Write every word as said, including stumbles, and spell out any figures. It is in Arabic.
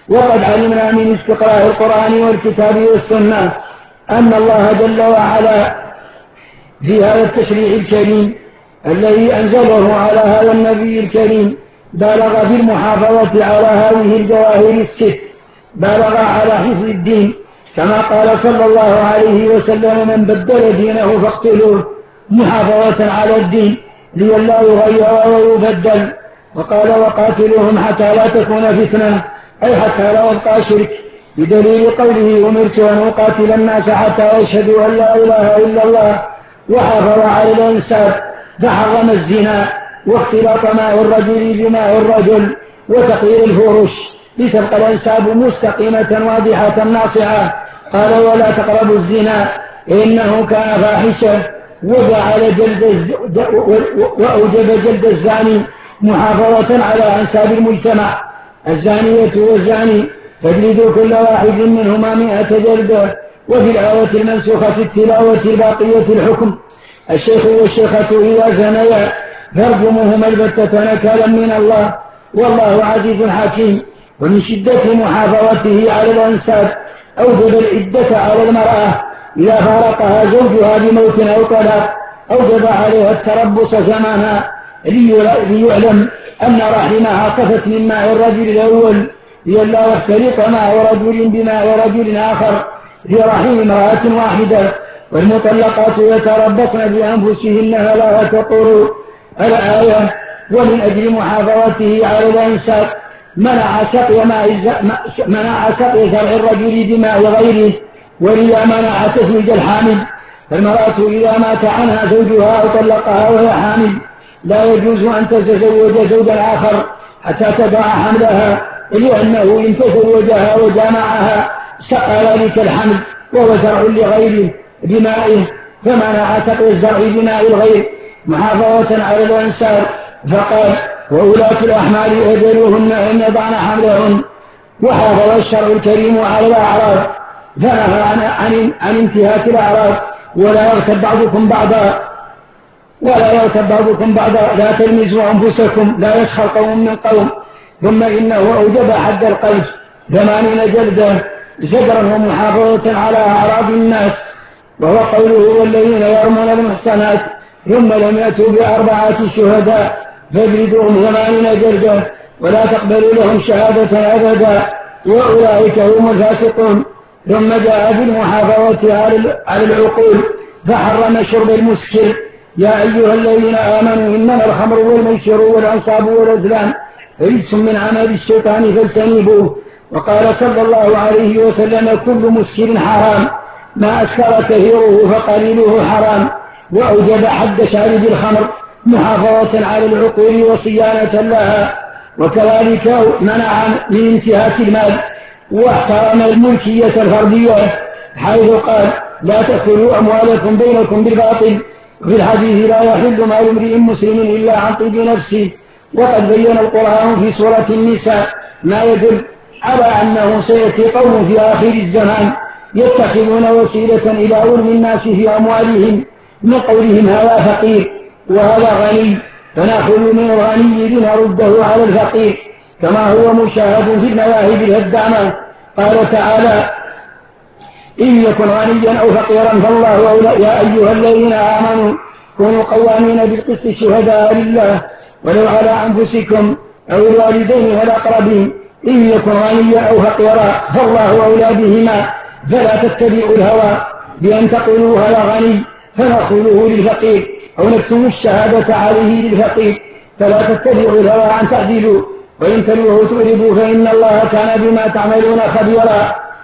وقد علمنا من استقراء القرآن والكتاب والسنة أن الله جل وعلا في هذا التشريع الكريم الذي أنزله على هذا النبي الكريم بالغ في المحافظة على هذه الجواهر الست، بالغ على حفظ الدين، كما قال صلى الله عليه وسلم: من بدل دينه فاقتلوه، محافظة على الدين لئلا يغير ويبدل. وقال: وقاتلوهم حتى لا تكون فتنة، أي حتى لا يبقى شرك، بدليل قوله: أمرت أن أقاتل الناس حتى يشهدوا أن لا إله إلا الله. وحافظ على الأنساب فحرم الزنا واختلاط ماء الرجل بماء الرجل وتقيير الفرش لتبقى الأنساب مستقيمة واضحة ناصعة. قال: ولا تقربوا الزنا إنه كان فاحشة، وجعل جلد وأوجب جلد الزاني محافظة على أنساب المجتمع. الزانية والزاني فاجلدوا كل واحد منهما مئة جلدة. وفي الآية المنسوخة التلاوة الباقية الحكم: الشيخ والشيخة إذا زنيا فارجموهما البتة نكالا من الله والله عزيز حكيم. ومن شدة محافظته على الأنساب أوجب العدة على المرأة إذا فارقها زوجها بموت أو طلاق، أوجب عليها التربص زمانا ليعلم أن رحمها صفت من ماء الرجل الأول لئلا يختلط ماء رجل بماء رجل آخر في رحم امرأة واحدة. والمطلقات يتربصن بأنفسهن لا تقر الآية. ومن أجل محافظته على الأنساب منع سقي منع سقي زرع الرجل بماء غيره، ولذا منع تزويج الحامل. فالمرأة إذا مات عنها زوجها أو طلقها وهي حامل لا يجوز أن تتزوج زوجا آخر حتى تضع حملها، لأنه إن تزوجها وجامعها سقى ذلك الحمل وهو زرع لغيره بمائه، فمنع سقي الزرع بماء الغير محافظة على الأنساب. فقال: وأولاة الأحمال أجلوهن أن يضعن حملهن. وحافظ الشرع الكريم على الأعراض فنهى عن, عن, عن انتهاك الأعراض: ولا يغتب بعضكم بعضا ولا يغتب بعضكم بعضا لا تلمزوا أنفسكم لا يسخر قوم من قوم. ثم إنه أوجب حد القذف ثمانين جلدة زجرا ومحافظة على أعراض الناس، وهو قوله: والذين يرمون المحصنات ثم لم يأتوا بأربعة شهداء فاجلدوهم ثمانين جلدة ولا تقبلوا لهم شهادة أبدا وأولئك هم الفاسقون. ثم جاء بالمحافظة على العقول فحرم شرب المسكر: يا أيها الذين آمنوا إنما الخمر والميسر والأنصاب والأزلام رجس من عمل الشيطان فاجتنبوه. وقال صلى الله عليه وسلم: كل مسكر حرام، ما أسكر كثيره فقليله حرام. وأوجب حد شارب الخمر محافظة على العقول وصيانة لها. وكذلك منع من انتهاك المال واحترم الملكية الفردية حيث قال: لا تأكلوا أموالكم بينكم بالباطل. في الحديث: لا يحل مال امرئ مسلم إلا عن طيب نفسه. وقد بين القرآن في سورة النساء ما يدل على أنه سيأتي قوم في آخر الزمان يتخذون وسيلة إلى علم الناس في أموالهم من قولهم: هذا فقير وهذا غني، فنأخذ من الغني لنرده على الفقير، كما هو مشاهد في المواهب الهدامة. قال تعالى: إن يكن غنيا أو فقيرا فالله أولى. يا أيها الذين آمنوا كونوا قوامين بالقسط شهداء لله ولو على أنفسكم أو الوالدين والأقربين. إن يكن غنيا أو فقيرا فالله أولى بهما، فلا تتبعوا الهوى بأن تقولوا هذا غني فنأخذه للفقير أو نكتم الشهادة عليه للفقير. فلا تتبعوا الهوى عن تعديلوا، وإن تلوه تؤردوا فإن الله كان بما تعملون خبيرا.